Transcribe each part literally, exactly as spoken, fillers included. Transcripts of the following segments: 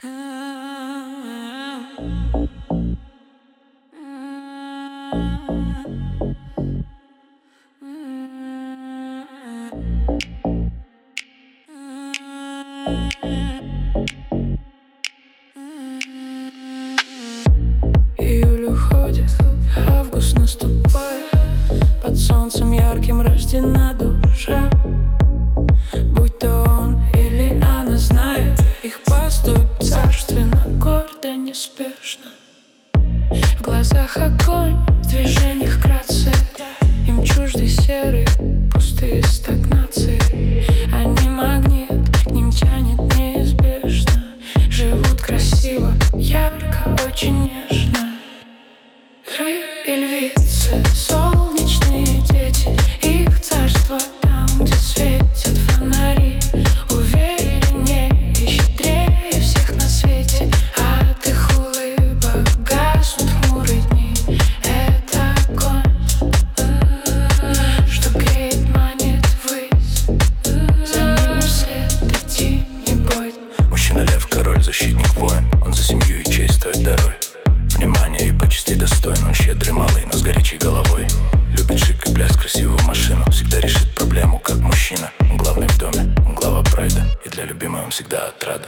Июль уходит, август наступает, под солнцем ярким рождена душа. Будь то он или она знает, их поступь царственно, гордо, неспешно. В глазах огонь, в движениях грация, им чужды серые, пустые стагнации. Они магнит, к ним тянет неизбежно. Живут красиво, ярко, очень нежно. Рыбы и львицы, солнечные дети, их царство там, где светят фонари. Увереннее и щедрее всех на свете, от их улыбок гаснут хмурые дни. Это огонь, что греет, манит ввысь, за ним вслед идти не бойся. Мужчина-лев, король, защитник, воин, он за семью и честь стоит дорой. Внимание и почти достоин, он щедрый, малый, но с горячей головой. Любит шик и пляс, красивую машину, всегда решит проблему, как мужчина. Он главный в доме, он глава прайда, и для любимой он всегда отрада.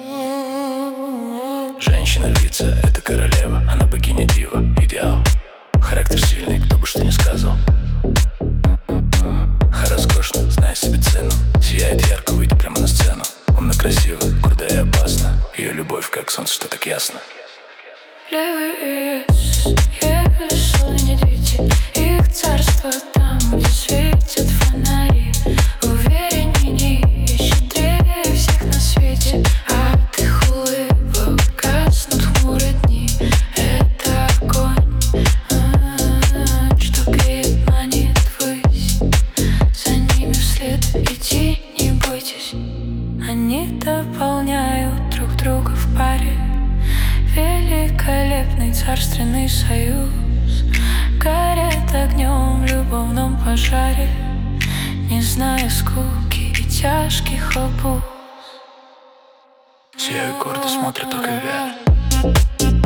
Женщина-львица, это королева, она богиня-дива, идеал. Характер сильный, кто бы что ни сказал. Роскошно, зная себе цену, сияет ярко, выйти прямо на сцену. Умно, красиво, гордо и опасно, ее любовь, как солнце, что так ясно. Левые солнечные дети, их царство там, где светят фонари. Увереннее и щедрее всех на свете, от их улыбок гаснут хмурые дни. Это огонь, что греет, манит ввысь, за ними вслед идти не бойтесь. Они дополняют друг друга в паре, великолепный царственный союз. Горят огнем в любовном пожаре, не зная скуки и тяжких обуз. Сияют гордо, смотрят только вверх.